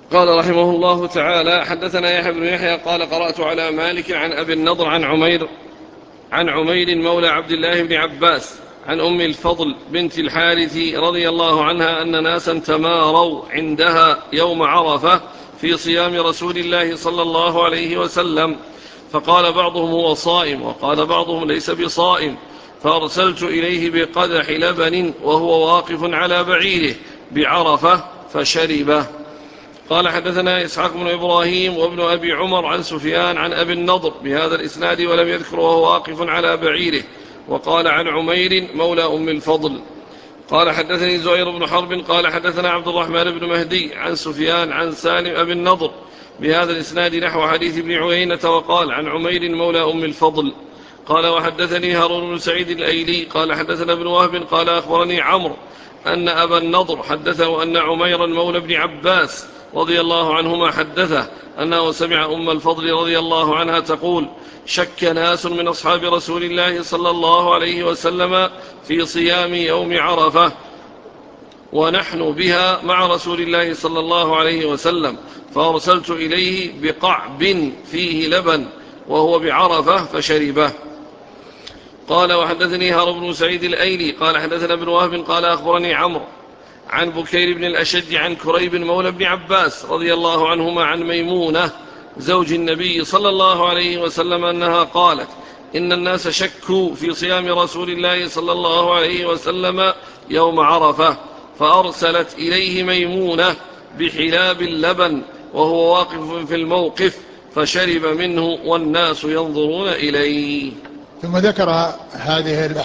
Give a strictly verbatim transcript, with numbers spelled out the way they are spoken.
قال رحمه الله تعالى: حدثنا يحيى بن يحيى قال: قرأت على مالك عن أبي النضر عن عمير عن عمير مولى عبد الله بن عباس عن أم الفضل بنت الحارث رضي الله عنها أن ناسا تماروا عندها يوم عرفة في صيام رسول الله صلى الله عليه وسلم، فقال بعضهم هو صائم، وقال بعضهم ليس بصائم، فأرسلت إليه بقدح لبن وهو واقف على بعيره بعرفة فشربه. قال: حدثنا إسحاق بن إبراهيم وابن أبي عمر عن سفيان عن أبي النضر بهذا الإسناد ولم يذكر وهو واقف على بعيره، وقال عن عمير مولى أم الفضل. قال: حدثني زهير بن حرب قال: حدثنا عبد الرحمن بن مهدي عن سفيان عن سالم أبي النضر بهذا الإسناد نحو حديث ابن عيينة، وقال عن عمير مولى أم الفضل. قال: وحدثني هارون بن سعيد الأيلي قال: حدثنا ابن وهب قال: أخبرني عمرو أن أبا النضر حدثه أن عميرا مولى ابن عباس رضي الله عنهما حدثه أنه سمع أم الفضل رضي الله عنها تقول: شك ناس من أصحاب رسول الله صلى الله عليه وسلم في صيام يوم عرفة ونحن بها مع رسول الله صلى الله عليه وسلم، فأرسلت إليه بقعب فيه لبن وهو بعرفة فشربه. قال: وحدثني هارون بن سعيد الأيلي قال: حدثنا ابن وهب قال: أخبرني عمرو عن بكير بن الأشج عن كريب مولى ابن عباس رضي الله عنهما عن ميمونة زوج النبي صلى الله عليه وسلم أنها قالت: إن الناس شكوا في صيام رسول الله صلى الله عليه وسلم يوم عرفة، فأرسلت إليه ميمونة بحلاب اللبن وهو واقف في الموقف فشرب منه والناس ينظرون إليه. ثم ذكر هذه